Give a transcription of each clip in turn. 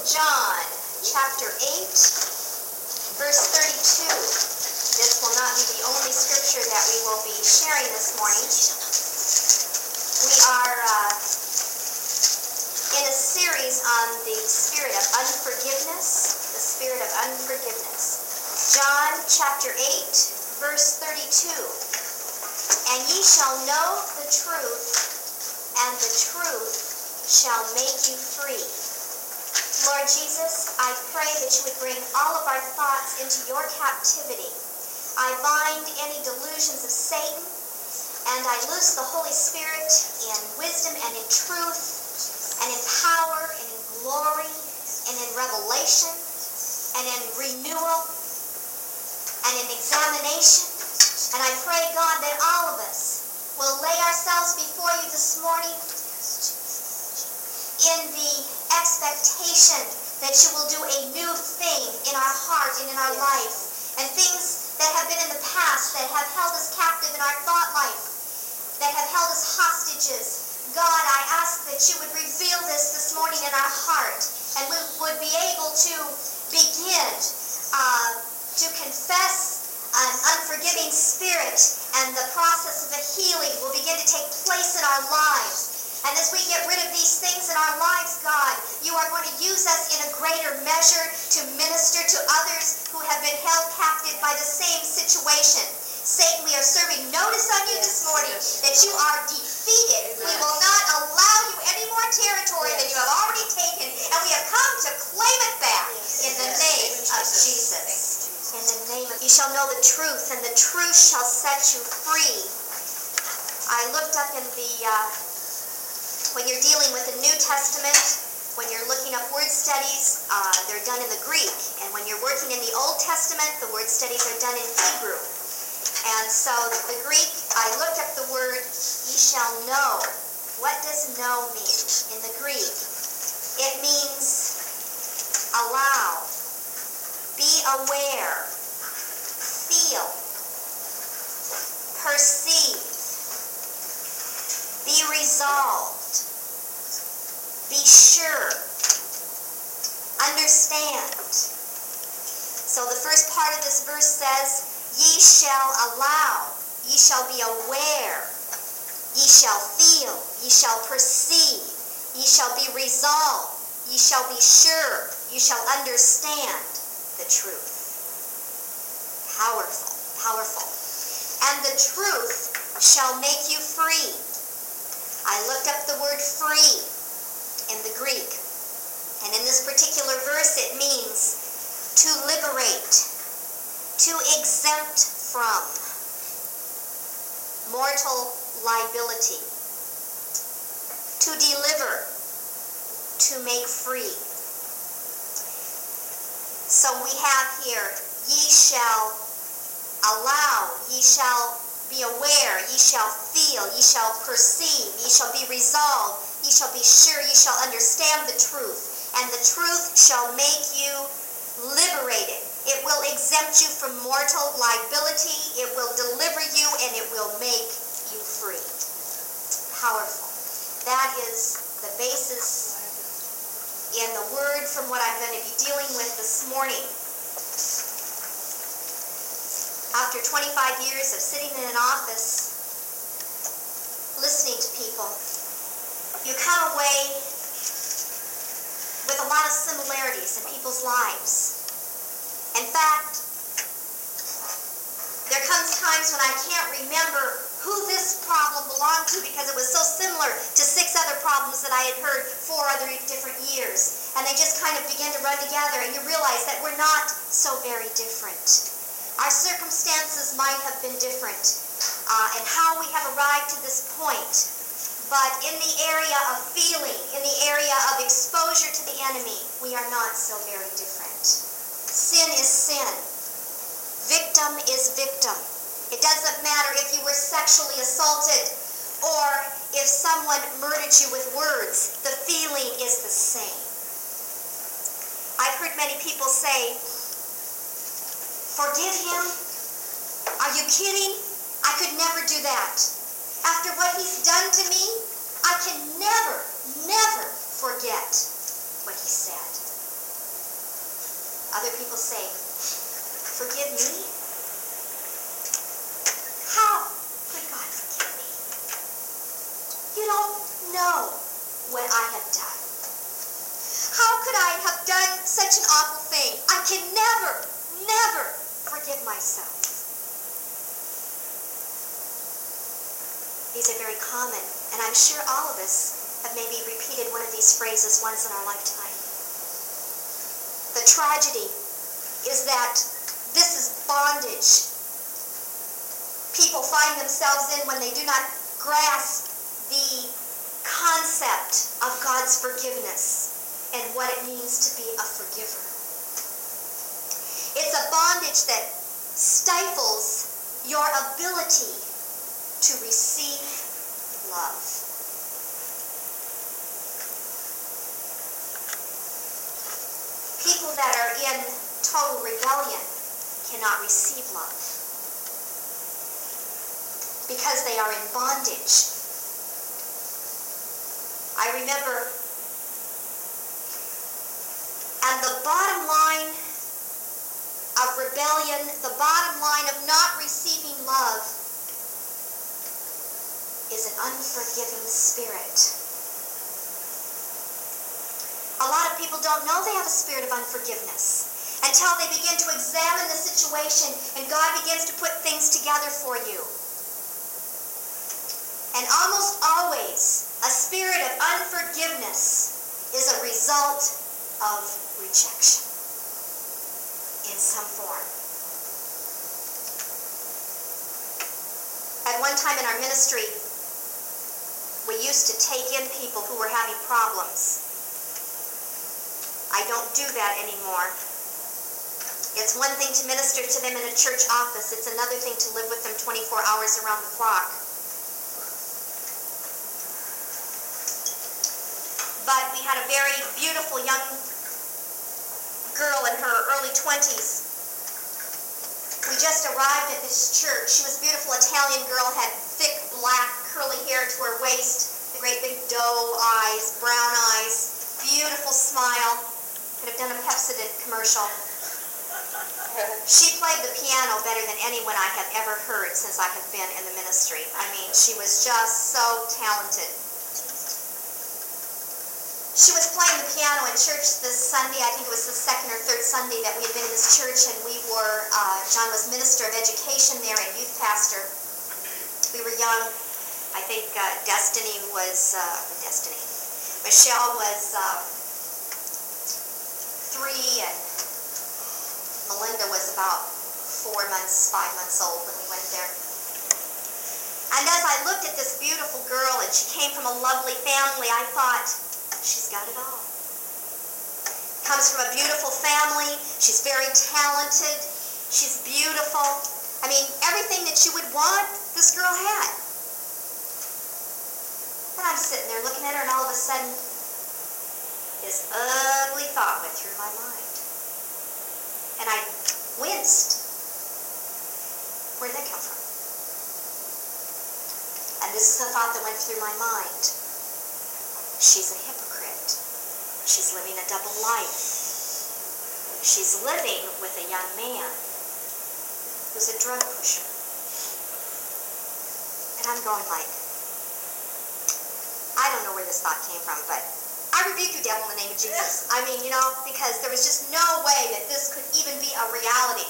John, chapter 8, verse 32. This will not be the only scripture that we will be sharing this morning. We are in a series on the spirit of unforgiveness, the spirit of unforgiveness. John, chapter 8, verse 32. And ye shall know the truth, and the truth shall make you free. Lord Jesus, I pray that you would bring all of our thoughts into your captivity. I bind any delusions of Satan, and I loose the Holy Spirit in wisdom and in truth, and in power, and in glory, and in revelation, and in renewal, and in examination. And I pray, God, that all of us will lay ourselves before you this morning in the expectation that you will do a new thing in our heart and in our life. And things that have been in the past that have held us captive in our thought life, that have held us hostages. God, I ask that you would reveal this morning in our heart, and we would be able to begin to confess an unforgiving spirit, and the process of a healing will begin to take place in our lives. And as we get rid of these things in our lives, God, you are going to use us in a greater measure to minister to others who have been held captive by the same situation. Satan, we are serving notice on you this morning that you are defeated. We will not allow you any more territory than you have already taken, and we have come to claim it back in the name of Jesus. In the name of, you shall know the truth, and the truth shall set you free. I looked up in the, when you're dealing with the New Testament, when you're looking up word studies, they're done in the Greek. And when you're working in the Old Testament, the word studies are done in Hebrew. And so the Greek, I looked up the word, ye shall know. What does know mean in the Greek? It means allow, be aware, feel, perceive, be resolved, be sure, understand. So the first part of this verse says, ye shall allow, ye shall be aware, ye shall feel, ye shall perceive, ye shall be resolved, ye shall be sure, you shall understand the truth. Powerful, powerful. And the truth shall make you free. I looked up the word free in the Greek. And in this particular verse it means to liberate, to exempt from mortal liability, to deliver, to make free. So we have here, ye shall allow, ye shall be aware, ye shall feel, ye shall perceive, ye shall be resolved, ye shall be sure, ye shall understand the truth, and the truth shall make you liberated. It will exempt you from mortal liability, it will deliver you, and it will make you free. Powerful. That is the basis in the word from what I'm going to be dealing with this morning. After 25 years of sitting in an office, listening to people, you come away with a lot of similarities in people's lives. In fact, there comes times when I can't remember who this problem belonged to because it was so similar to 6 other problems that I had heard 4 other different years. And they just kind of begin to run together, and you realize that we're not so very different. Our circumstances might have been different, and how we have arrived to this point. But in the area of feeling, in the area of exposure to the enemy, we are not so very different. Sin is sin. Victim is victim. It doesn't matter if you were sexually assaulted or if someone murdered you with words. The feeling is the same. I've heard many people say, forgive him? Are you kidding? I could never do that. After what he's done to me, I can never forget what he said. Other people say, forgive me? How could God forgive me? You don't know what I have done. How could I have done such an awful thing? I can never forgive myself. These are very common, and I'm sure all of us have maybe repeated one of these phrases once in our lifetime. The tragedy is that this is bondage people find themselves in when they do not grasp the concept of God's forgiveness and what it means to be a forgiver. It's a bondage that stifles your ability to receive love. People that are in total rebellion cannot receive love because they are in bondage. I remember, and the bottom line of rebellion, the bottom line of not receiving love, is an unforgiving spirit. A lot of people don't know they have a spirit of unforgiveness until they begin to examine the situation and God begins to put things together for you. And almost always, a spirit of unforgiveness is a result of rejection in some form. At one time in our ministry, we used to take in people who were having problems. I don't do that anymore. It's one thing to minister to them in a church office. It's another thing to live with them 24 hours around the clock. But we had a very beautiful young girl in her early 20s. We just arrived at this church. She was a beautiful Italian girl, had thick, black, curly hair to her waist, the great big doe eyes, brown eyes, beautiful smile. Could have done a Pepsodent commercial. She played the piano better than anyone I have ever heard since I have been in the ministry. I mean, she was just so talented. She was playing the piano in church this Sunday. I think it was the second or third Sunday that we had been in this church, and we were, John was minister of education there and youth pastor. We were young. I think Michelle was 3, and Melinda was about 5 months old when we went there. And as I looked at this beautiful girl, and she came from a lovely family, I thought, she's got it all. Comes from a beautiful family. She's very talented. She's beautiful. I mean, everything that you would want, this girl had. And I'm sitting there looking at her, and all of a sudden, this ugly thought went through my mind. And I winced. Where'd that come from? And this is the thought that went through my mind. She's a hypocrite. She's living a double life. She's living with a young man who's a drug pusher. And I'm going like, I don't know where this thought came from, but I rebuke you, devil, in the name of Jesus. I mean, because there was just no way that this could even be a reality.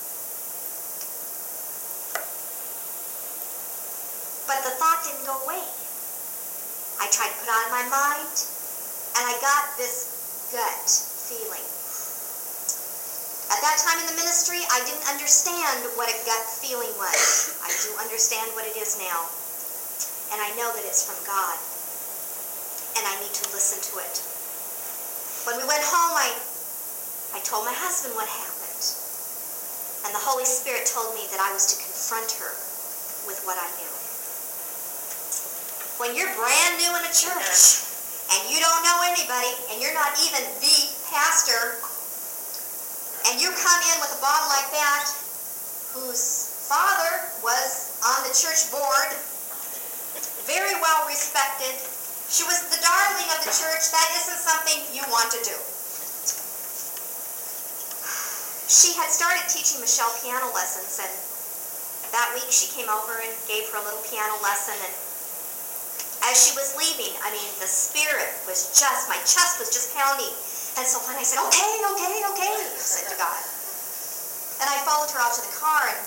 But the thought didn't go away. I tried to put it on my mind, and I got this gut feeling. At that time in the ministry, I didn't understand what a gut feeling was. I do understand what it is now. And I know that it's from God. And I need to listen to it. When we went home, I told my husband what happened. And the Holy Spirit told me that I was to confront her with what I knew. When you're brand new in a church, and you don't know anybody, and you're not even the pastor, and you come in with a bomb like that, whose father was on the church board, very well respected, she was the darling of the church, that isn't something you want to do. she had started teaching Michelle piano lessons, and that week she came over and gave her a little piano lesson, and as she was leaving, I mean, the spirit was just, my chest was just pounding. And so when I said, okay, I said to God. And I followed her out to the car, and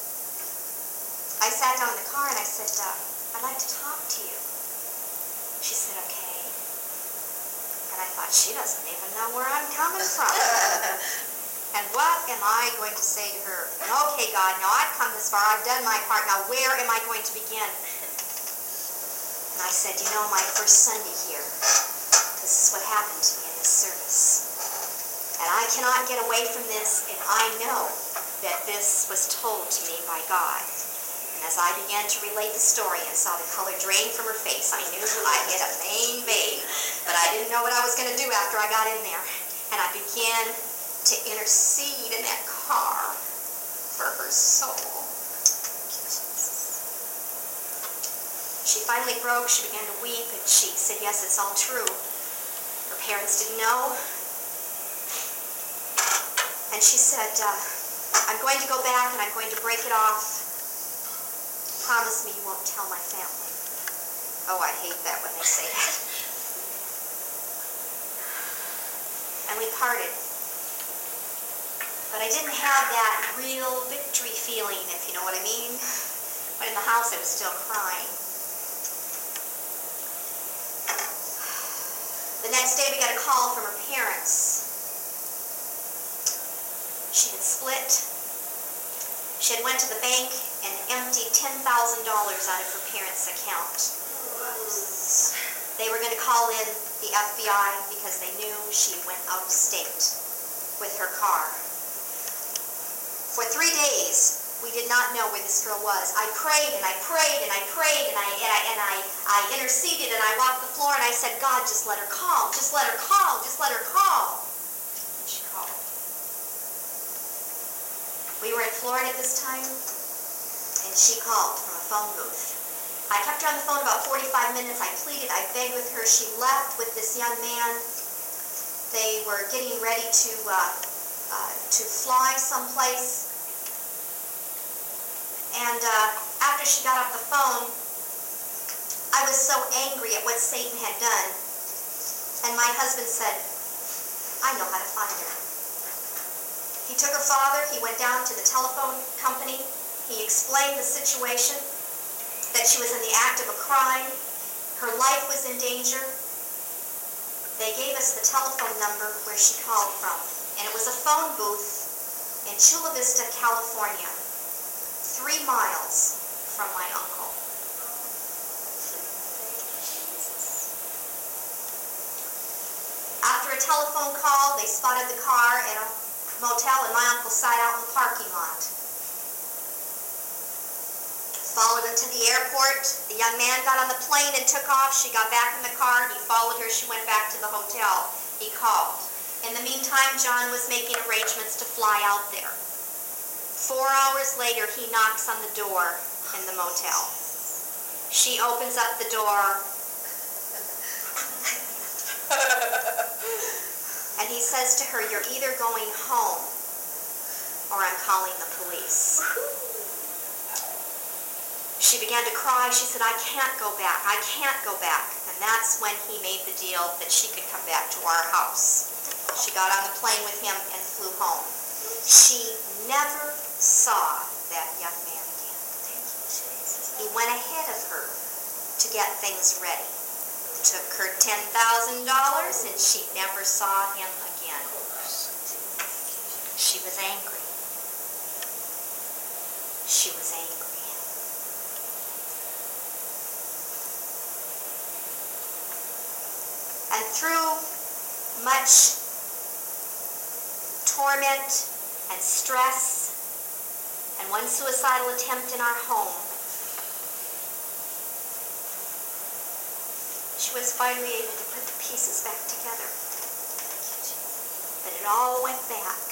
I sat down in the car, and I said, I'd like to talk to you. She said, okay. And I thought, she doesn't even know where I'm coming from. And what am I going to say to her? And okay, God, now I've come this far. I've done my part. Now where am I going to begin? And I said, you know, my first Sunday here, this is what happened to me in this service. And I cannot get away from this, and I know that this was told to me by God. And as I began to relate the story and saw the color drain from her face, I knew I hit a main vein. But I didn't know what I was going to do after I got in there. And I began to intercede in that car for her soul. She finally broke. She began to weep, and she said, yes, it's all true. Her parents didn't know. And she said, I'm going to go back and I'm going to break it off. Promise me you won't tell my family. Oh, I hate that when they say that. And we parted. But I didn't have that real victory feeling, if you know what I mean. But in the house I was still crying. The next day we got a call from her parents. She had split. She had went to the bank and emptied $10,000 out of her parents' account. They were going to call in the FBI because they knew she went out of state with her car. For 3 days, we did not know where this girl was. I prayed and I prayed and I prayed and I interceded and I walked the floor and I said, God, just let her call. Just let her call. Just let her call. And she called. We were in Florida at this time, and she called from a phone booth. I kept her on the phone about 45 minutes. I pleaded, I begged with her. She left with this young man. They were getting ready to fly someplace. And after she got off the phone, I was so angry at what Satan had done. And my husband said, I know how to find her. He took her father, he went down to the telephone company, he explained the situation, that she was in the act of a crime, her life was in danger. They gave us the telephone number where she called from, and it was a phone booth in Chula Vista, California, 3 miles from my uncle. After a telephone call, they spotted the car at a motel, and my uncle sat out in the parking lot. Followed her to the airport. The young man got on the plane and took off. She got back in the car. He followed her. She went back to the hotel. He called. In the meantime, John was making arrangements to fly out there. 4 hours later, he knocks on the door in the motel. She opens up the door. And he says to her, you're either going home or I'm calling the police. She began to cry. She said, I can't go back. I can't go back. And that's when he made the deal that she could come back to our house. She got on the plane with him and flew home. She never saw that young man again. He went ahead of her to get things ready. Took her $10,000 and she never saw him again. She was angry. She was angry. And through much torment and stress and one suicidal attempt in our home, she was finally able to put the pieces back together. But it all went back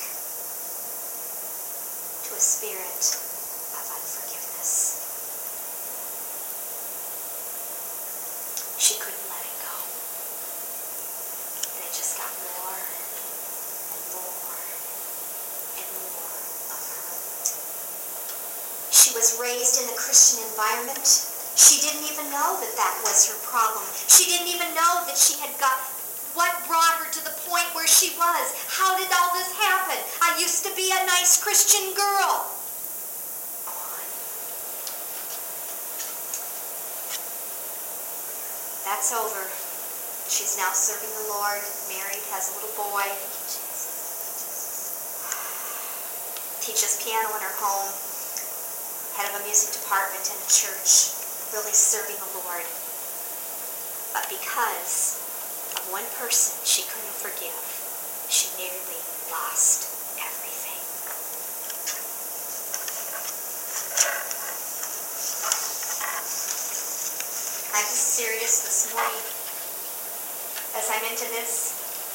to a spirit of unforgiveness. She couldn't let it go. And it just got more and more and She was raised in a Christian environment. She didn't even know that that was her problem. She didn't even know that she had got what brought her to the point where she was. How did all this happen? I used to be a nice Christian girl. That's over. She's now serving the Lord, married, has a little boy. Teaches piano in her home. Head of a music department in a church. Really serving the Lord. But because of one person she couldn't forgive, she nearly lost everything. I'm serious this morning. As I'm into this,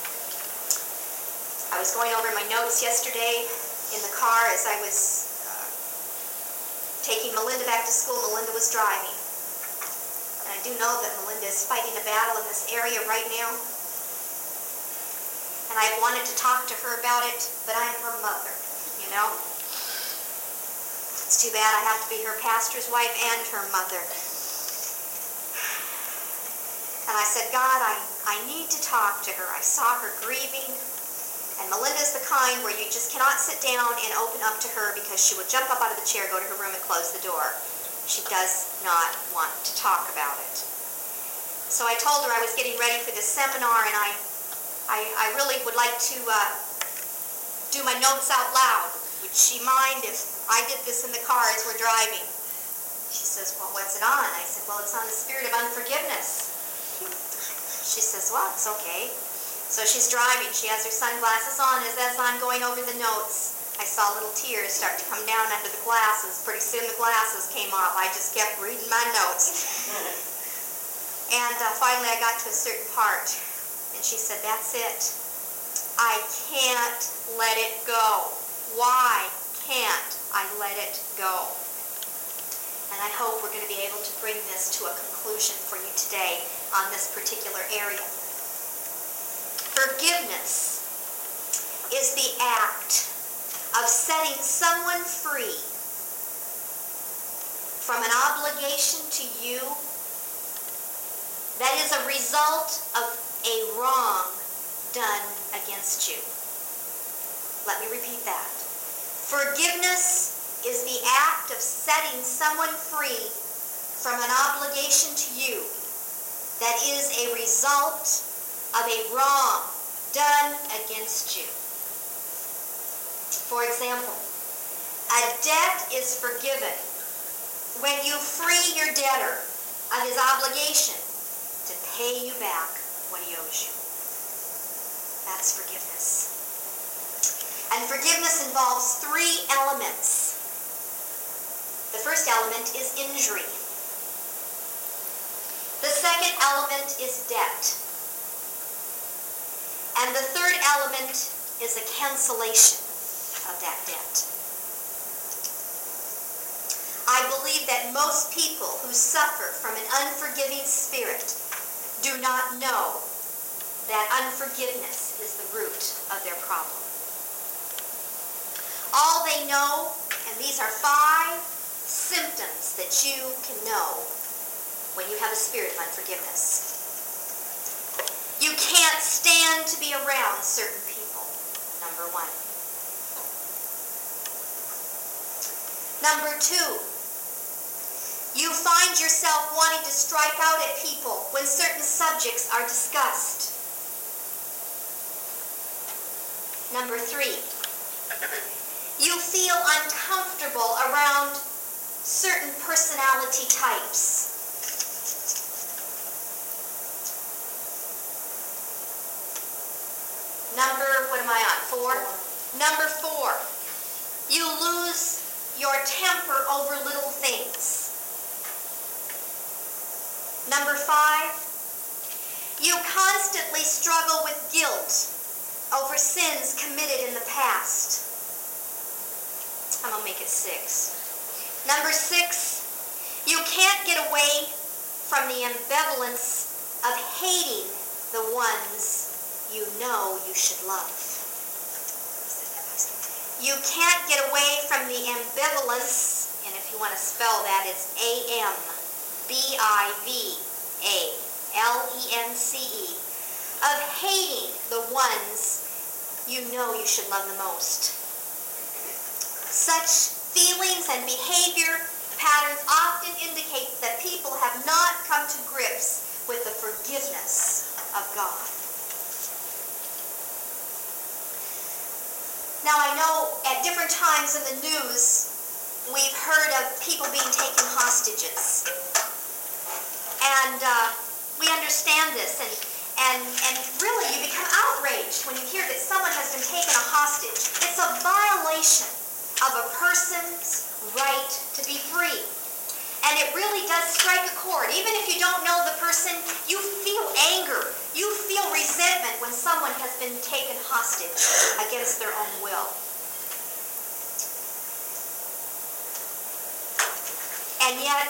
I was going over my notes yesterday in the car as I was taking Melinda back to school. Melinda was driving. And I do know that Melinda is fighting a battle in this area right now. And I've wanted to talk to her about it, but I'm her mother, you know. It's too bad I have to be her pastor's wife and her mother. And I said, God, I need to talk to her. I saw her grieving. And Melinda's the kind where you just cannot sit down and open up to her because she will jump up out of the chair, go to her room, and close the door. She does not want to talk about it. So I told her I was getting ready for this seminar, and I really would like to do my notes out loud. Would she mind if I did this in the car as we're driving? She says, well, what's it on? I said, well, it's on the spirit of unforgiveness. She says, well, it's okay. So she's driving. She has her sunglasses on. As I'm going over the notes, I saw little tears start to come down under the glasses. Pretty soon the glasses came off. I just kept reading my notes. And finally I got to a certain part. And she said, that's it. I can't let it go. Why can't I let it go? And I hope we're going to be able to bring this to a conclusion for you today on this particular area. Forgiveness is the act of setting someone free from an obligation to you that is a result of a wrong done against you. Let me repeat that. Forgiveness is the act of setting someone free from an obligation to you that is a result of a wrong done against you. For example, a debt is forgiven when you free your debtor of his obligation to pay you back what he owes you. That's forgiveness. And forgiveness involves three elements. The first element is injury. The second element is debt. And the third element is a cancellation of that debt. I believe that most people who suffer from an unforgiving spirit do not know that unforgiveness is the root of their problem. All they know, and these are 5 symptoms that you can know when you have a spirit of unforgiveness. You can't stand to be around certain people, number 1. Number 2, you find yourself wanting to strike out at people when certain subjects are discussed. Number 3, you feel uncomfortable around certain personality types. What am I on? 4? Number 4, you lose your temper over little things. Number 5, you constantly struggle with guilt over sins committed in the past. I'm going to make it 6. Number 6, you can't get away from the ambivalence of hating the ones you know you should love. You can't get away from the ambivalence, and if if you want to spell that, it's AMBIVALENCE, of hating the ones you know you should love the most. Such feelings and behavior patterns often indicate that people have not come to grips with the forgiveness of God. Now, I know at different times in the news, we've heard of people being taken hostages. And we understand this. And really, you become outraged when you hear that someone has been taken a hostage. It's a violation of a person's right to be free. And it really does strike a chord. Even if you don't know the person, you feel anger. You feel resentment when someone has been taken hostage against their own will. And yet,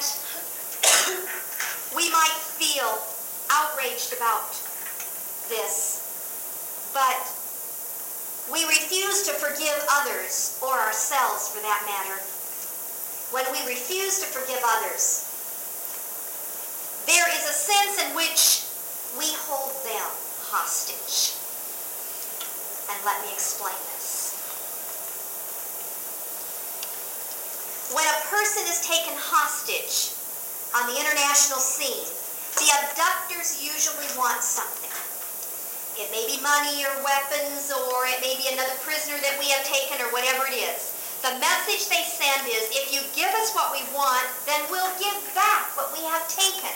we might feel outraged about this, but we refuse to forgive others, or ourselves for that matter. When we refuse to forgive others, there is a sense in which we hold them hostage. And let me explain this. When a person is taken hostage on the international scene, the abductors usually want something. It may be money or weapons, or it may be another prisoner that we have taken, or whatever it is. The message they send is, if you give us what we want, then we'll give back what we have taken.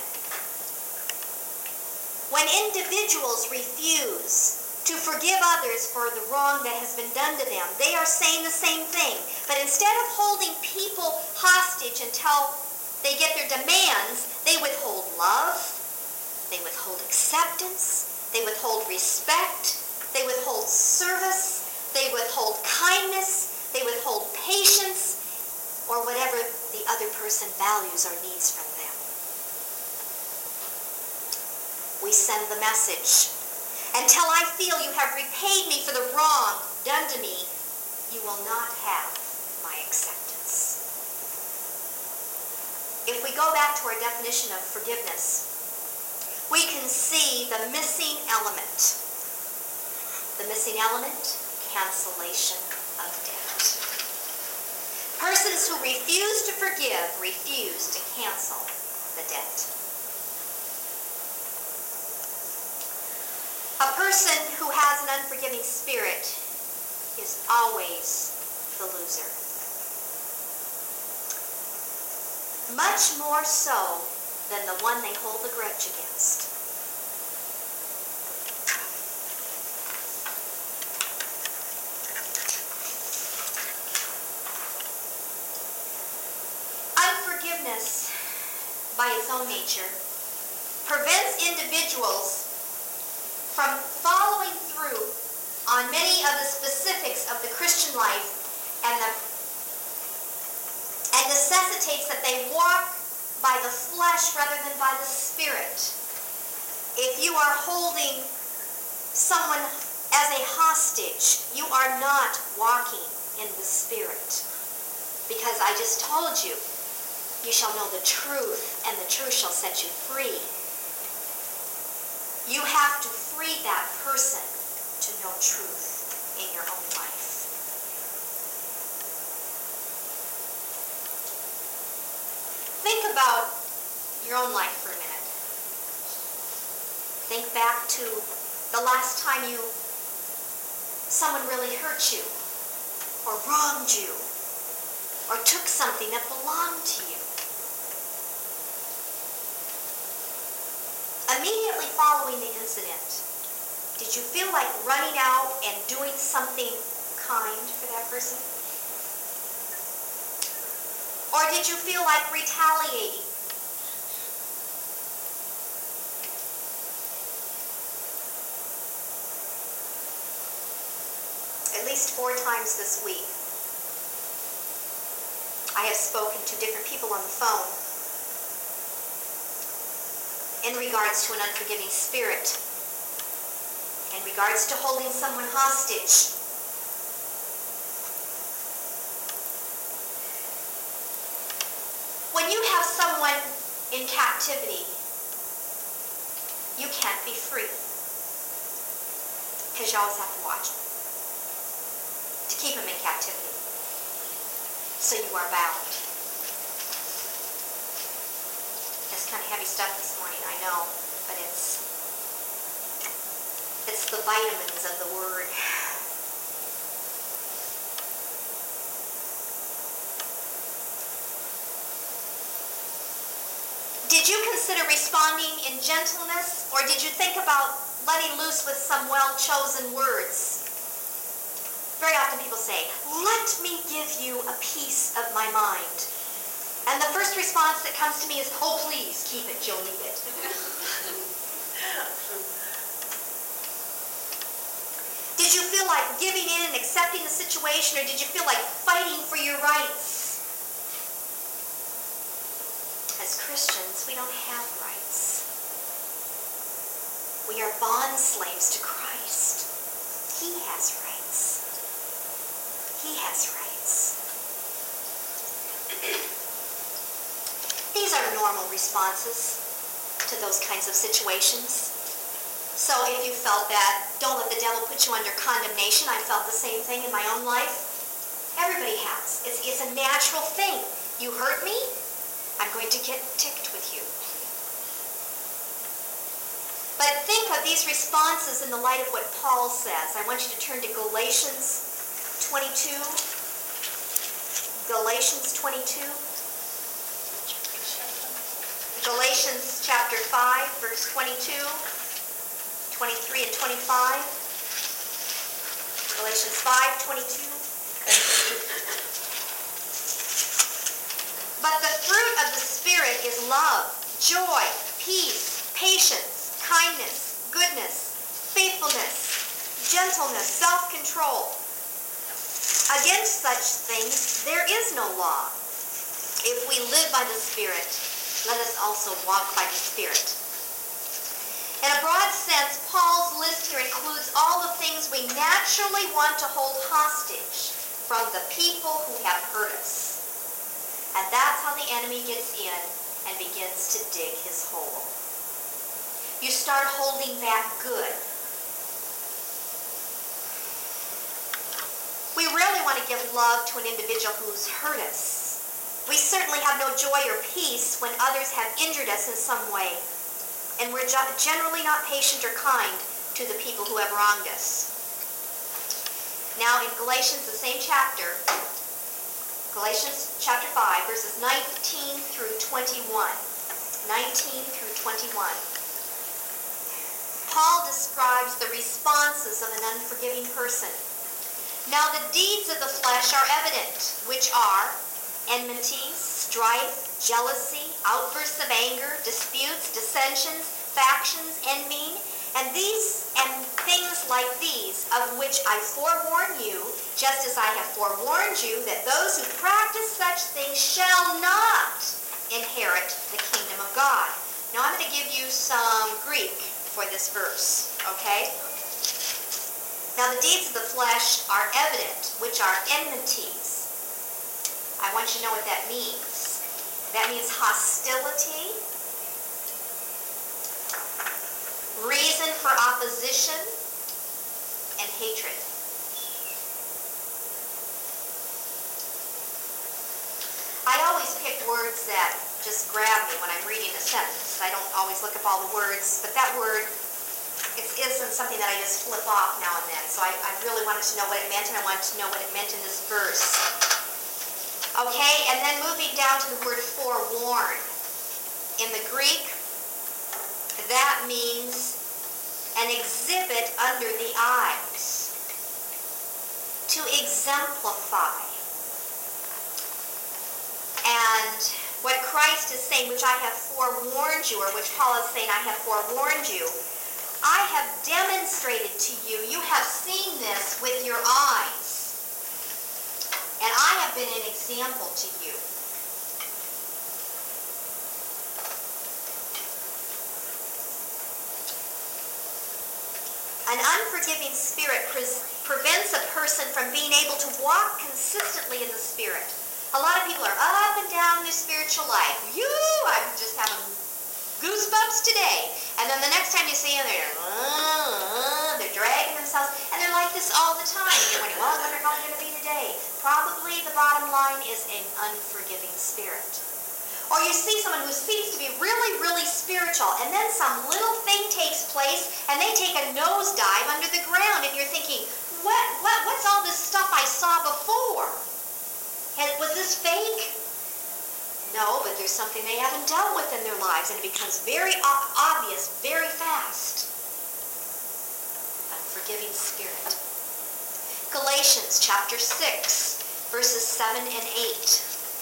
When individuals refuse to forgive others for the wrong that has been done to them, they are saying the same thing. But instead of holding people hostage until they get their demands, they withhold love, they withhold acceptance, they withhold respect, they withhold service, they withhold kindness, they withhold patience, or whatever the other person values or needs from them. We send the message, until I feel you have repaid me for the wrong done to me, you will not have my acceptance. If we go back to our definition of forgiveness, we can see the missing element. The missing element, cancellation of debt. Persons who refuse to forgive refuse to cancel the debt. A person who has an unforgiving spirit is always the loser. Much more so than the one they hold the grudge against. Unforgiveness, by its own nature, prevents individuals from following through on many of the specifics of the Christian life and necessitates that they walk by the flesh rather than by the Spirit. If you are holding someone as a hostage, you are not walking in the Spirit. Because I just told you, you shall know the truth, and the truth shall set you free. You have to free that person to know truth in your own life. Think about your own life for a minute. Think back to the last time someone really hurt you, or wronged you, or took something that belonged to you. Immediately following the incident, did you feel like running out and doing something kind for that person? Or did you feel like retaliating? At least 4 times this week, I have spoken to different people on the phone in regards to an unforgiving spirit, in regards to holding someone hostage. in captivity, you can't be free. Because you always have to watch him to keep him in captivity. So you are bound. It's kind of heavy stuff this morning, I know, but it's the vitamins of the Word. Did you consider responding in gentleness, or did you think about letting loose with some well-chosen words? Very often people say, "Let me give you a piece of my mind." And the first response that comes to me is, "Oh, please, keep it, you'll need it." Did you feel like giving in and accepting the situation, or did you feel like fighting for your rights? As Christians, we don't have rights. We are bond slaves to Christ. He has rights. He has rights. These are normal responses to those kinds of situations. So if you felt that, don't let the devil put you under condemnation. I felt the same thing in my own life. Everybody has. It's a natural thing. You hurt me, I'm going to get ticked with you. But think of these responses in the light of what Paul says. I want you to turn to Galatians 22. Galatians 22. Galatians chapter 5, verse 22, 23, and 25. Galatians 5, 22. But the fruit of the Spirit is love, joy, peace, patience, kindness, goodness, faithfulness, gentleness, self-control. Against such things there is no law. If we live by the Spirit, let us also walk by the Spirit. In a broad sense, Paul's list here includes all the things we naturally want to hold hostage from the people who have hurt us. And that's how the enemy gets in and begins to dig his hole. You start holding back good. We rarely want to give love to an individual who's hurt us. We certainly have no joy or peace when others have injured us in some way. And we're generally not patient or kind to the people who have wronged us. Now in Galatians, the same chapter, Galatians chapter 5, verses 19 through 21. 19 through 21. Paul describes the responses of an unforgiving person. Now the deeds of the flesh are evident, which are enmities, strife, jealousy, outbursts of anger, disputes, dissensions, factions, envying, and things like these, of which I forewarn you, just as I have forewarned you, that those who practice such things shall not inherit the kingdom of God. Now I'm going to give you some Greek for this verse, okay? Now the deeds of the flesh are evident, which are enmities. I want you to know what that means. That means hostility, reason for opposition, and hatred. I always pick words that just grab me when I'm reading a sentence. I don't always look up all the words, but that word, it isn't something that I just flip off now and then. So I really wanted to know what it meant, and I wanted to know what it meant in this verse. Okay, and then moving down to the word forewarn. In the Greek, that means an exhibit under the eyes. To exemplify. And what Christ is saying, which I have forewarned you, or which Paul is saying, I have forewarned you, I have demonstrated to you, you have seen this with your eyes. And I have been an example to you. An unforgiving spirit prevents a person from being able to walk consistently in the Spirit. A lot of people are up and down their spiritual life. I'm just having goosebumps today. And then the next time you see them, they're dragging themselves, and they're like this all the time. You're wondering, well, what are they going to be today? Probably the bottom line is an unforgiving spirit. Or you see someone who seems to be really, really spiritual, and then some little thing takes place, and they take a nosedive under the ground, and you're thinking, what's all this stuff I saw before? Was this fake? No, but there's something they haven't dealt with in their lives, and it becomes very obvious very fast. Unforgiving spirit. Galatians chapter 6, verses 7 and 8.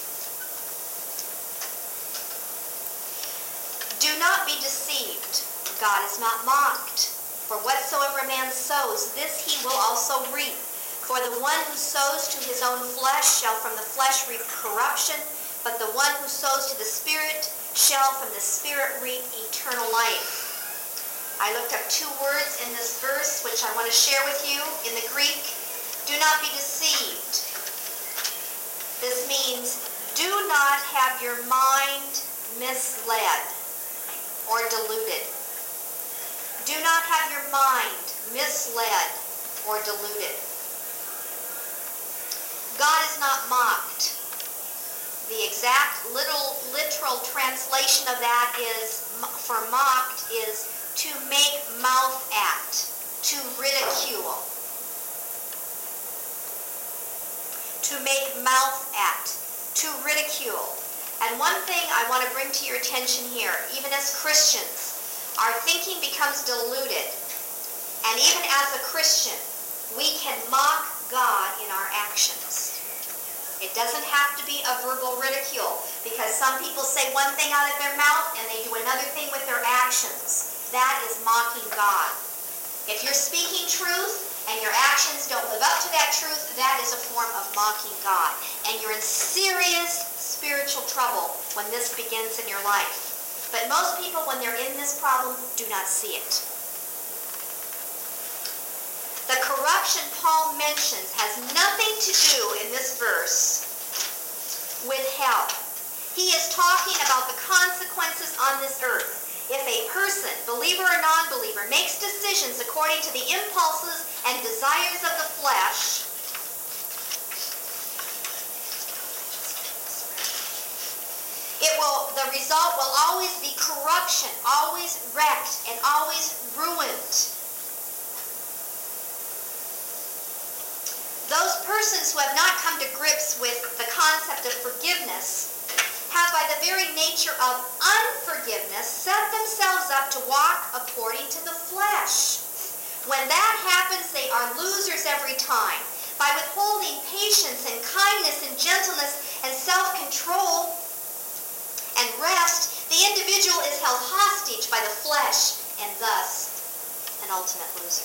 Do not be deceived. God is not mocked. For whatsoever a man sows, this he will also reap. For the one who sows to his own flesh shall from the flesh reap corruption, but the one who sows to the Spirit shall from the Spirit reap eternal life. I looked up two words in this verse, which I want to share with you in the Greek. Do not be deceived. This means do not have your mind misled or deluded. Do not have your mind misled or deluded. God is not mocked. The exact literal translation of that is, for mocked, is to make mouth at, to ridicule. To make mouth at, to ridicule. And one thing I want to bring to your attention here, even as Christians, our thinking becomes diluted. And even as a Christian, we can mock God in our actions. It doesn't have to be a verbal ridicule, because some people say one thing out of their mouth and they do another thing with their actions. That is mocking God. If you're speaking truth and your actions don't live up to that truth, that is a form of mocking God. And you're in serious spiritual trouble when this begins in your life. But most people, when they're in this problem, do not see it. The corruption Paul mentions has nothing to do in this verse with hell. He is talking about the consequences on this earth. If a person, believer or non-believer, makes decisions according to the impulses and desires of the flesh, the result will always be corruption, always wrecked, and always ruined. Those persons who have not come to grips with the concept of forgiveness have, by the very nature of unforgiveness, set themselves up to walk according to the flesh. When that happens, they are losers every time. By withholding patience and kindness and gentleness and self-control and rest, the individual is held hostage by the flesh and thus an ultimate loser.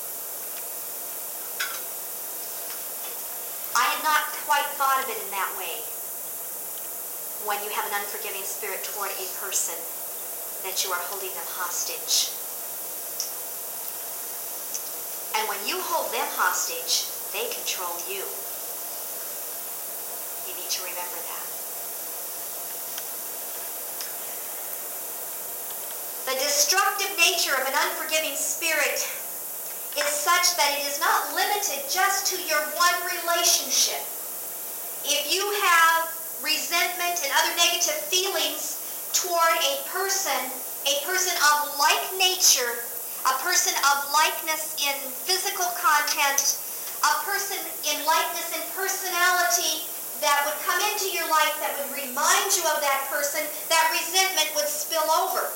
I had not quite thought of it in that way. When you have an unforgiving spirit toward a person, that you are holding them hostage. And when you hold them hostage, they control you. You need to remember that. The destructive nature of an unforgiving spirit is such that it is not limited just to your one relationship. If you have resentment and other negative feelings toward a person of like nature, a person of likeness in physical content, a person in likeness in personality that would come into your life that would remind you of that person, that resentment would spill over.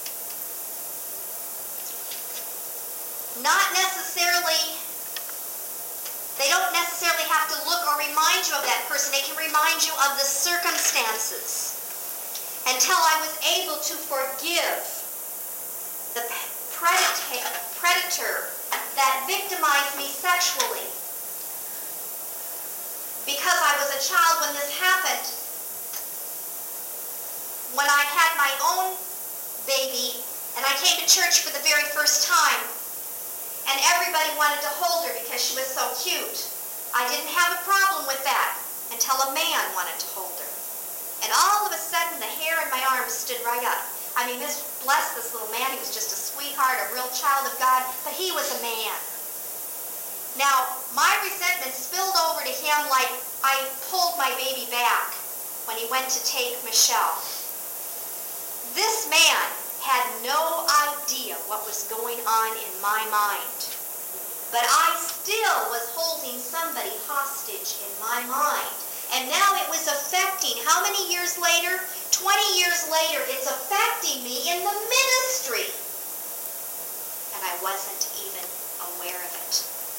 Not necessarily, they don't necessarily have to look or remind you of that person. They can remind you of the circumstances. Until I was able to forgive the predator that victimized me sexually. Because I was a child when this happened, when I had my own baby, and I came to church for the very first time, and everybody wanted to hold her because she was so cute. I didn't have a problem with that. until a man wanted to hold her. And all of a sudden, the hair in my arms stood right up. I mean, bless this little man. He was just a sweetheart, a real child of God, but he was a man. Now, my resentment spilled over to him like I pulled my baby back when he went to take Michelle. This man had no idea what was going on in my mind. But I still was holding somebody hostage in my mind. And now it was affecting, how many years later? 20 years later, it's affecting me in the ministry. And I wasn't even aware of it.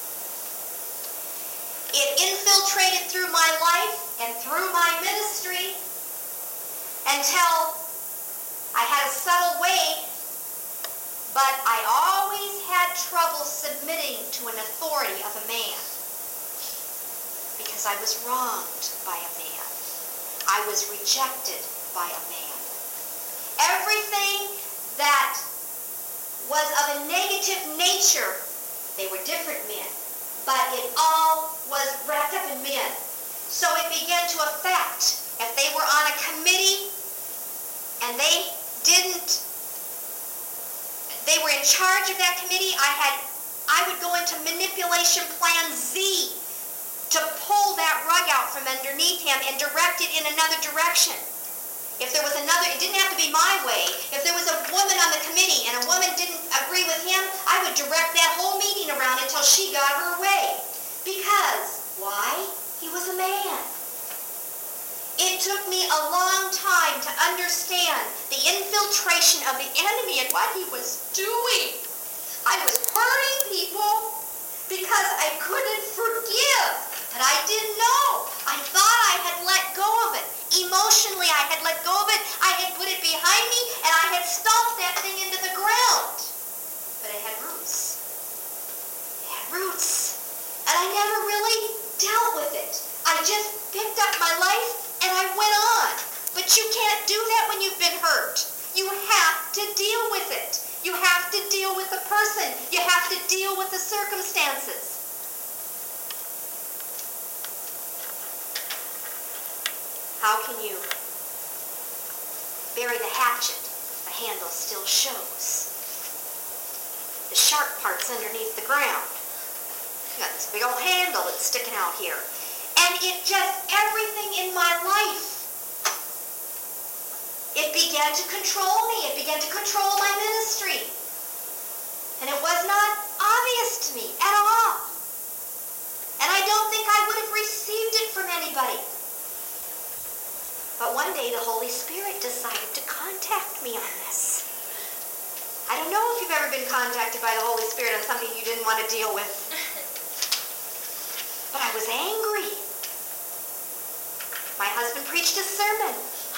It infiltrated through my life and through my ministry until I had a subtle way, but I always had trouble submitting to an authority of a man because I was wronged by a man. I was rejected by a man. Everything that was of a negative nature, they were different men, but it all was wrapped up in men. So it began to affect, if they were on a committee and they were in charge of that committee, I would go into manipulation plan Z to pull that rug out from underneath him and direct it in another direction. If there was it didn't have to be my way. If there was a woman on the committee and a woman didn't agree with him, I would direct that whole meeting around until she got her way. Because, why? He was a man. It took me a long time to understand the infiltration of the enemy and what he was doing. I was hurting people because I couldn't forgive, but I didn't know. I thought I had let go of it. Emotionally, I had let go of it. I had put it behind me, and I had stomped that thing into the ground. But it had roots. It had roots. And I never really dealt with it. I just picked up my life and I went on. But you can't do that when you've been hurt. You have to deal with it. You have to deal with the person. You have to deal with the circumstances. How can you bury the hatchet if the handle still shows? The sharp part's underneath the ground. You got this big old handle that's sticking out here. And it just, everything in my life, it began to control me. It began to control my ministry. And it was not obvious to me at all. And I don't think I would have received it from anybody. But one day the Holy Spirit decided to contact me on this. I don't know if you've ever been contacted by the Holy Spirit on something you didn't want to deal with. But I was angry. My husband preached a sermon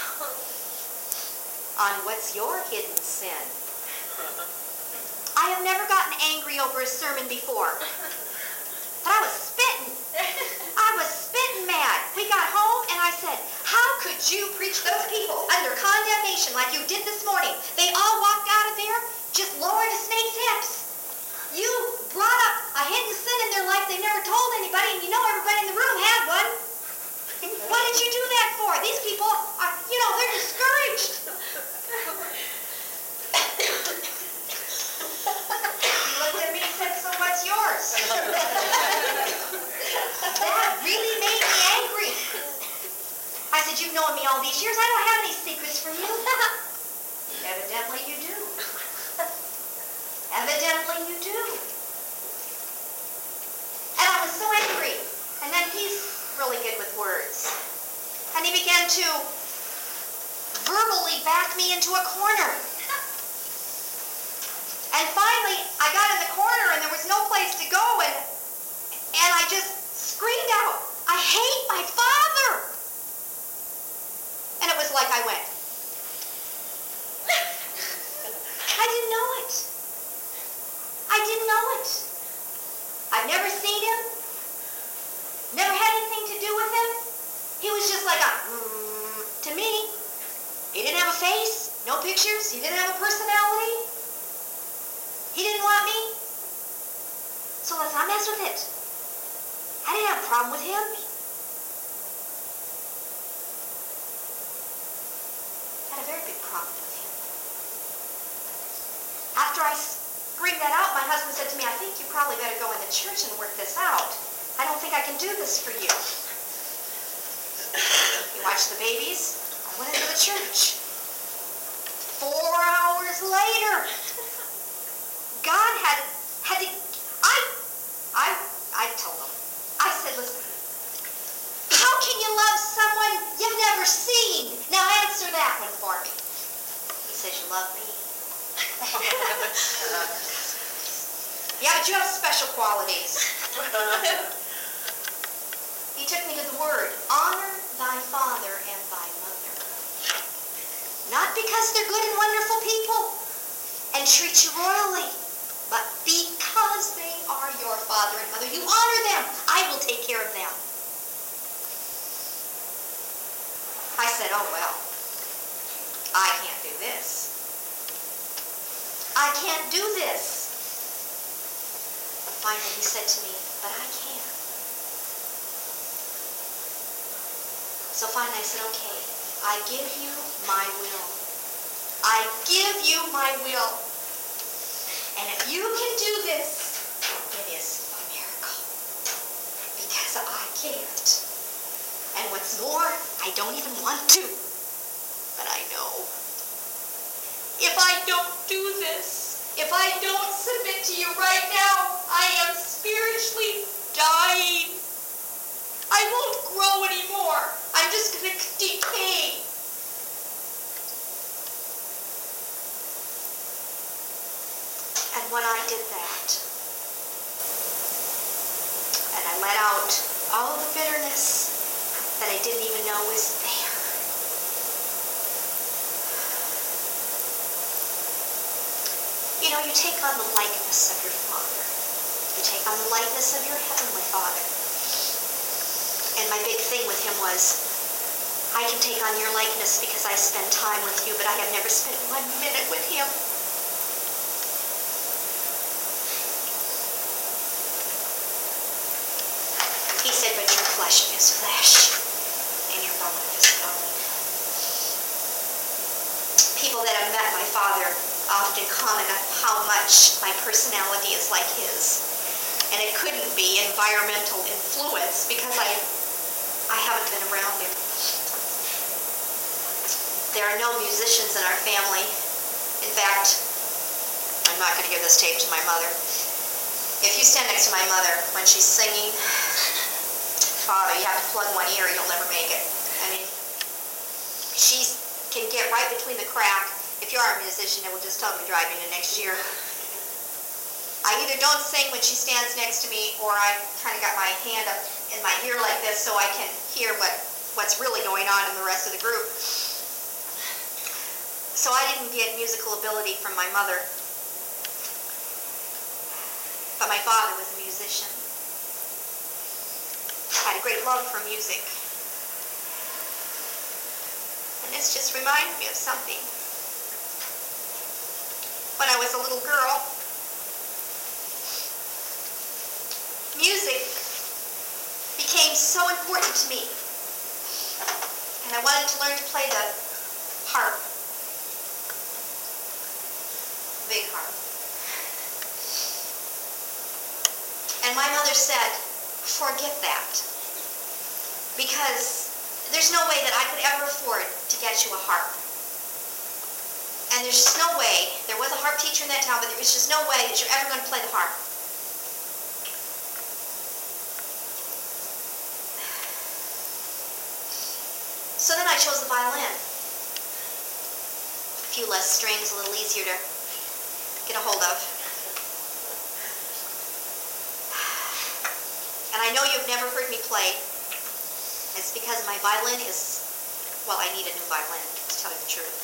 on what's your hidden sin. I have never gotten angry over a sermon before. But I was spitting. I was spitting mad. We got home and I said, how could you preach those people under condemnation like you did this morning? They all walked out of there just lower to snake's hips. You brought up a hidden sin in their life they never told anybody, and you know everybody in the room had one. What did you do that for? These people are, they're discouraged. You looked at me and said, so what's yours? That really made me angry. I said, you've known me all these years. I don't have any secrets from you. Evidently you do. Evidently you do. And I was so angry. And then he's really good with words. And he began to verbally back me into a corner. And finally, I got in the corner and there was no place to go, and I just screamed out, I hate my father! And it was like I went. I didn't know it. I didn't know it. I've never seen him. Never had anything to do with him. He was just like to me. He didn't have a face, no pictures. He didn't have a personality. He didn't want me. So let's not mess with it. I didn't have a problem with him. common with him. After I bring that out, my husband said to me, I think you probably better go in the church and work this out. I don't think I can do this for you. You watch the babies. I went into the church. 4 hours later, God had to, I told him, I said, listen, how can you love someone you've never seen? Now answer that one for me. He says, you love me. Yeah, but you have special qualities. He took me to the Word. Honor thy father and thy mother. Not because they're good and wonderful people and treat you royally, but because they are your father and mother. You honor them. I will take care of them. I said, oh, well, I can't do this. I can't do this. Finally, he said to me, but I can. So finally, I said, okay, I give you my will. I give you my will. And if you can do this, it is a miracle. Because I can't. And what's more, I don't even want to. But I know. If I don't do this, if I don't submit to you right now, I am spiritually dying. I won't grow anymore. I'm just going to decay. And when I did that, and I let out all the bitterness that I didn't even know was there, you know, you take on the likeness of your Father. You take on the likeness of your Heavenly Father. And my big thing with him was, I can take on your likeness because I spend time with you, but I have never spent 1 minute with him. He said, but your flesh is flesh, and your bone is bone. People that have met my father often comment on how much my personality is like his. And it couldn't be environmental influence because I haven't been around him. There are no musicians in our family. In fact, I'm not going to give this tape to my mother. If you stand next to my mother when she's singing, Father, you have to plug one ear, you'll never make it. I mean, she can get right between the crack. If you are a musician, it will just totally drive you to next year. I either don't sing when she stands next to me, or I kind of got my hand up in my ear like this so I can hear what's really going on in the rest of the group. So I didn't get musical ability from my mother. But my father was a musician. I had a great love for music. And this just reminded me of something. When I was a little girl, music became so important to me. And I wanted to learn to play the harp. Big harp. And my mother said, forget that. Because there's no way that I could ever afford to get you a harp. And there's just no way, there was a harp teacher in that town, but there was just no way that you're ever going to play the harp. So then I chose the violin. A few less strings, a little easier to get a hold of. And I know you've never heard me play. It's because my violin is, well, I need a new violin, to tell you the truth.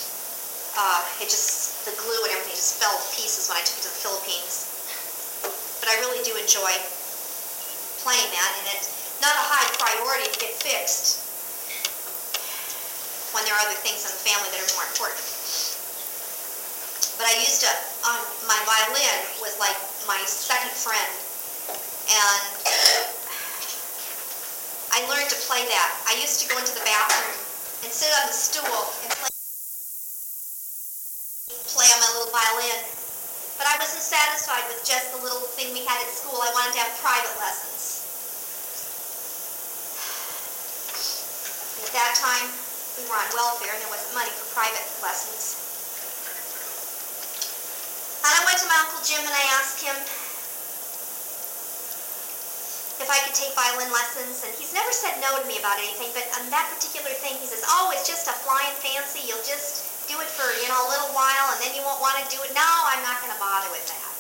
The glue and everything just fell to pieces when I took it to the Philippines. But I really do enjoy playing that, and it's not a high priority to get fixed when there are other things in the family that are more important. But I used to, my violin was like my second friend, and I learned to play that. I used to go into the bathroom and sit on the stool and play play on my little violin. But I wasn't satisfied with just the little thing we had at school. I wanted to have private lessons. At that time, we were on welfare and there wasn't money for private lessons. And I went to my Uncle Jim and I asked him if I could take violin lessons, and he's never said no to me about anything, but on that particular thing, he says, oh, it's just a flying fancy. You'll just do it for, a little while, and then you won't want to do it. No, I'm not going to bother with that.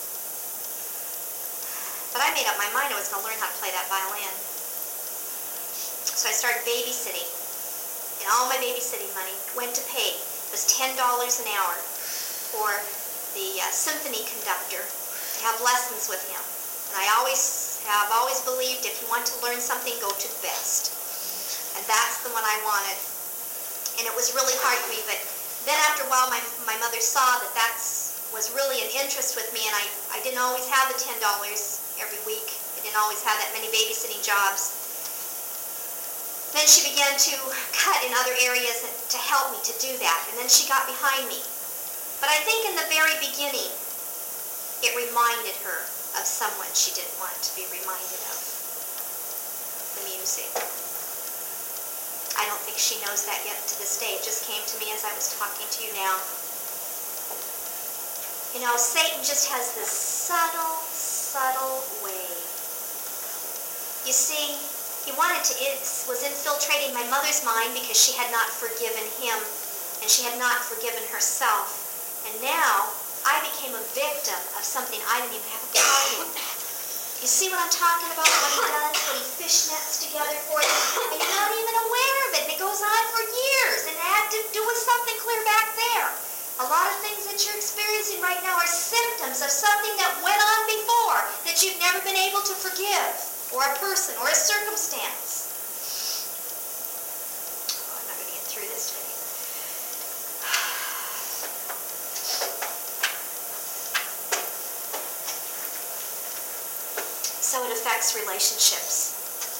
But I made up my mind I was going to learn how to play that violin. So I started babysitting, and all my babysitting money went to pay. It was $10 an hour for the symphony conductor to have lessons with him. And I've always believed if you want to learn something, go to the best. And that's the one I wanted. And it was really hard for me, but then after a while my mother saw that was really an interest with me, and I didn't always have the $10 every week. I didn't always have that many babysitting jobs. Then she began to cut in other areas to help me to do that, and then she got behind me. But I think in the very beginning, it reminded her of someone she didn't want to be reminded of, the music. I don't think she knows that yet to this day. It just came to me as I was talking to you now. Satan just has this subtle way. You see, he was infiltrating my mother's mind because she had not forgiven him and she had not forgiven herself. And now, I became a victim of something I didn't even have a problem with. You see what I'm talking about, what he does, when he fishnets together for you, and you're not even aware of it, and it goes on for years, and it had to do with something clear back there. A lot of things that you're experiencing right now are symptoms of something that went on before that you've never been able to forgive, or a person, or a circumstance. Oh, I'm not going to get through this today. So it affects relationships.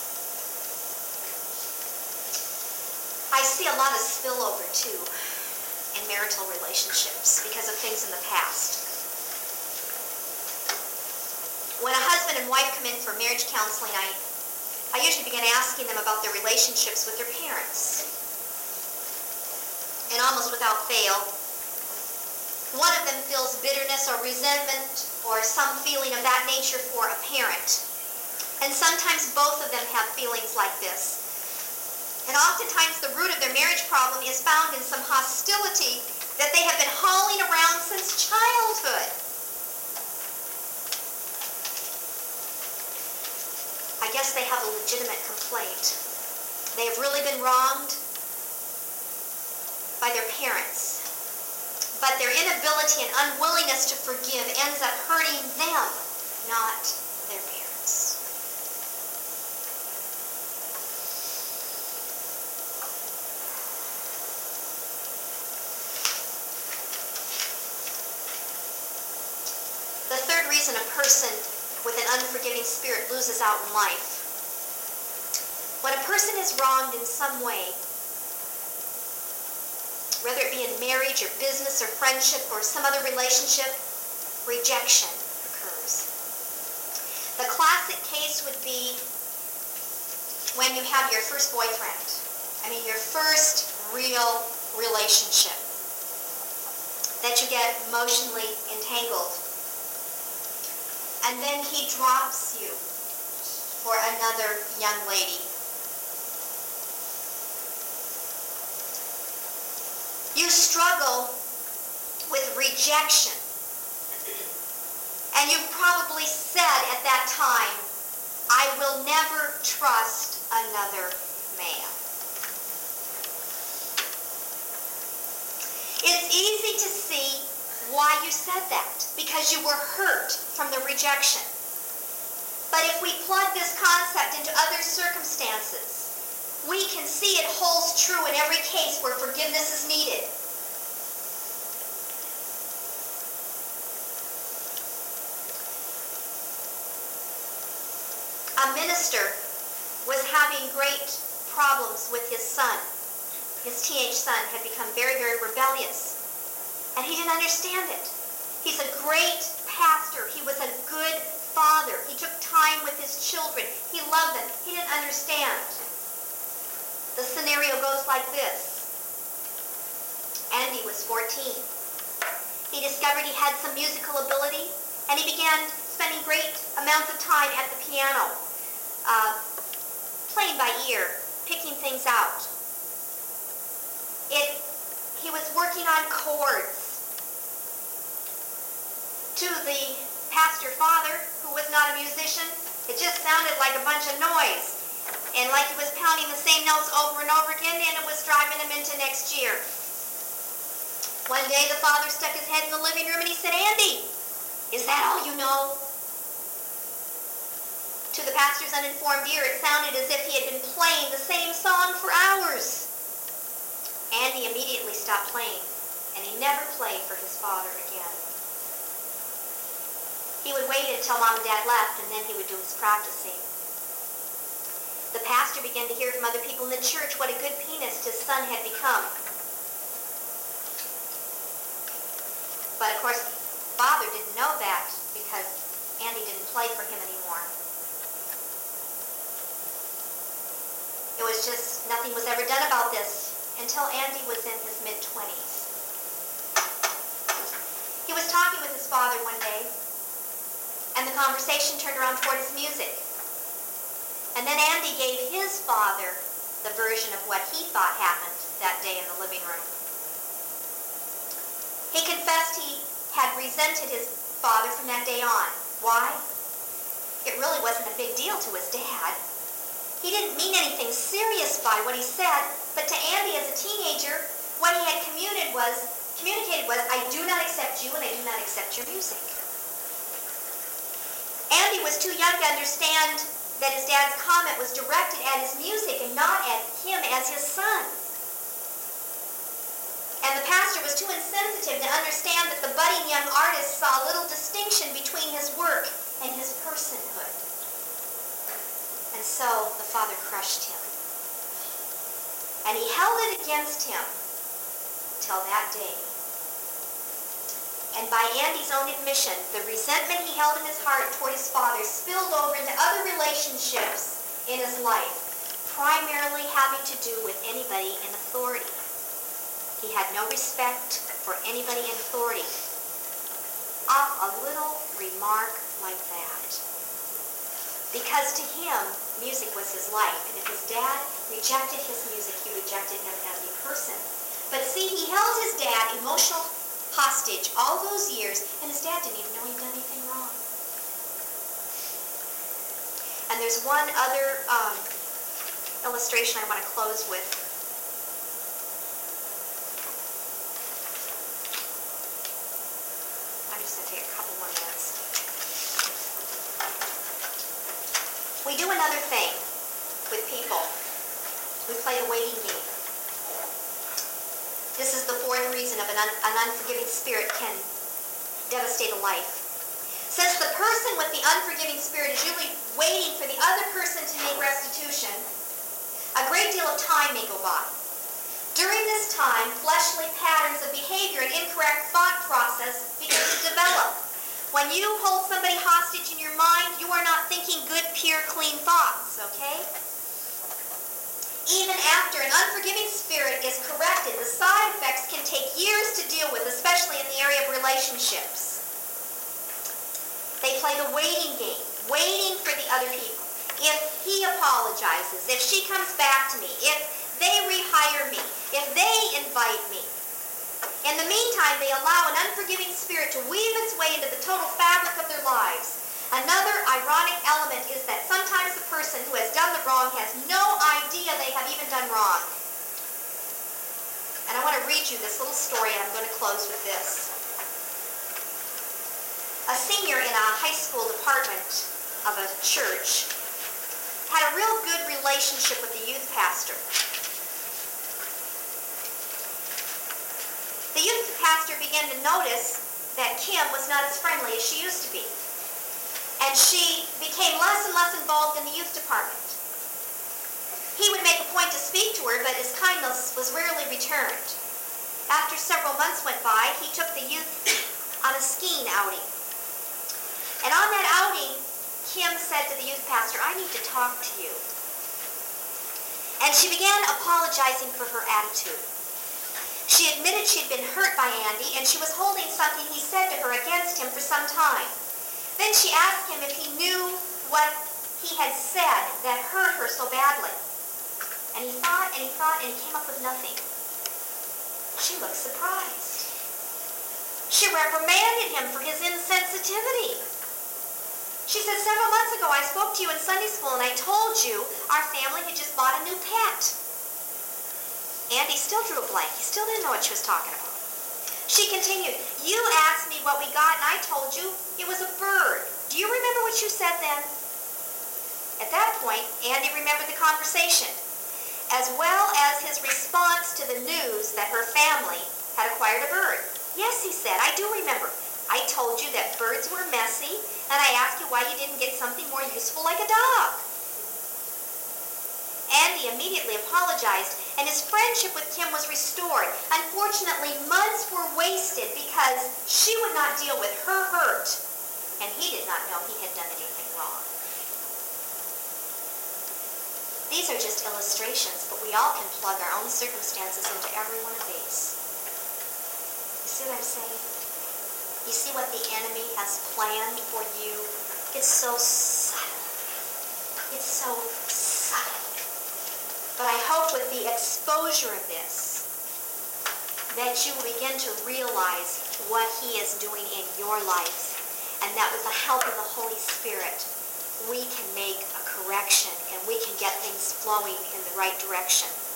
I see a lot of spillover, too, in marital relationships because of things in the past. When a husband and wife come in for marriage counseling, I usually begin asking them about their relationships with their parents. And almost without fail, one of them feels bitterness or resentment or some feeling of that nature for a parent. And sometimes both of them have feelings like this. And oftentimes the root of their marriage problem is found in some hostility that they have been hauling around since childhood. I guess they have a legitimate complaint. They have really been wronged by their parents. But their inability and unwillingness to forgive ends up hurting them, not their parents. The third reason a person with an unforgiving spirit loses out in life. When a person is wronged in some way, whether it be in marriage or business or friendship or some other relationship, rejection occurs. The classic case would be when you have your first boyfriend. Your first real relationship that you get emotionally entangled. And then he drops you for another young lady. You struggle with rejection. And you've probably said at that time, I will never trust another man. It's easy to see why you said that, because you were hurt from the rejection. But if we plug this concept into other circumstances, we can see it holds true in every case where forgiveness is needed. A minister was having great problems with his son. His teenage son had become very, very rebellious. And he didn't understand it. He's a great pastor. He was a good father. He took time with his children. He loved them. He didn't understand. The scenario goes like this. Andy was 14. He discovered he had some musical ability, and he began spending great amounts of time at the piano, playing by ear, picking things out. He was working on chords. To the pastor father, who was not a musician, it just sounded like a bunch of noise, and like he was pounding the same notes over and over again, and it was driving him into next year. One day the father stuck his head in the living room and he said, "Andy, is that all you know?" To the pastor's uninformed ear, it sounded as if he had been playing the same song for hours. Andy immediately stopped playing, and he never played for his father again. He would wait until Mom and Dad left, and then he would do his practicing. The pastor began to hear from other people in the church what a good pianist his son had become. But of course, Father didn't know that because Andy didn't play for him anymore. It was just, nothing was ever done about this until Andy was in his mid-20s. He was talking with his father one day, and the conversation turned around toward his music. And then Andy gave his father the version of what he thought happened that day in the living room. He confessed he had resented his father from that day on. Why? It really wasn't a big deal to his dad. He didn't mean anything serious by what he said, but to Andy as a teenager, what he had communicated was, "I do not accept you and I do not accept your music." Andy was too young to understand that his dad's comment was directed at his music and not at him as his son. And the pastor was too insensitive to understand that the budding young artist saw little distinction between his work and his personhood. And so the father crushed him. And he held it against him till that day. And by Andy's own admission, the resentment he held in his heart toward his father spilled over into other relationships in his life, primarily having to do with anybody in authority. He had no respect for anybody in authority. A little remark like that. Because to him, music was his life, and if his dad rejected his music, he rejected him as a person. But see, he held his dad emotional hostage all those years, and his dad didn't even know he'd done anything wrong. And there's one other illustration I want to close with. I'm just going to take a couple more minutes. We do another thing with people. We play the waiting game. This is the fourth reason of an unforgiving spirit can devastate a life. Since the person with the unforgiving spirit is usually waiting for the other person to make restitution, a great deal of time may go by. During this time, fleshly patterns of behavior and incorrect thought process begin to develop. When you hold somebody hostage in your mind, you are not thinking good, pure, clean thoughts, okay? Even after an unforgiving spirit is corrected, the side effects can take years to deal with, especially in the area of relationships. They play the waiting game, waiting for the other people. If he apologizes, if she comes back to me, if they rehire me, if they invite me. In the meantime, they allow an unforgiving spirit to weave its way into the total fabric of their lives. Another ironic element is that sometimes the person who has done the wrong has no idea they have even done wrong. And I want to read you this little story, and I'm going to close with this. A senior in a high school department of a church had a real good relationship with the youth pastor. The youth pastor began to notice that Kim was not as friendly as she used to be. And she became less and less involved in the youth department. He would make a point to speak to her, but his kindness was rarely returned. After several months went by, he took the youth on a skiing outing. And on that outing, Kim said to the youth pastor, "I need to talk to you." And she began apologizing for her attitude. She admitted she had been hurt by Andy, and she was holding something he said to her against him for some time. Then she asked him if he knew what he had said that hurt her so badly. And he thought, and he thought, and he came up with nothing. She looked surprised. She reprimanded him for his insensitivity. She said, "Several months ago I spoke to you in Sunday school and I told you our family had just bought a new pet." Andy still drew a blank. He still didn't know what she was talking about. She continued, "You asked me what we got and I told you it was a bird. Do you remember what you said then?" At that point, Andy remembered the conversation, as well as his response to the news that her family had acquired a bird. "Yes," he said, "I do remember. I told you that birds were messy, and I asked you why you didn't get something more useful like a dog." Andy immediately apologized, and his friendship with Kim was restored. Unfortunately, months were wasted because she would not deal with her hurt, and he did not know he had done anything wrong. These are just illustrations, but we all can plug our own circumstances into every one of these. You see what I'm saying? You see what the enemy has planned for you? It's so subtle. It's so subtle. But I hope with the exposure of this, that you will begin to realize what he is doing in your life, and that with the help of the Holy Spirit, we can make a correction and we can get things flowing in the right direction.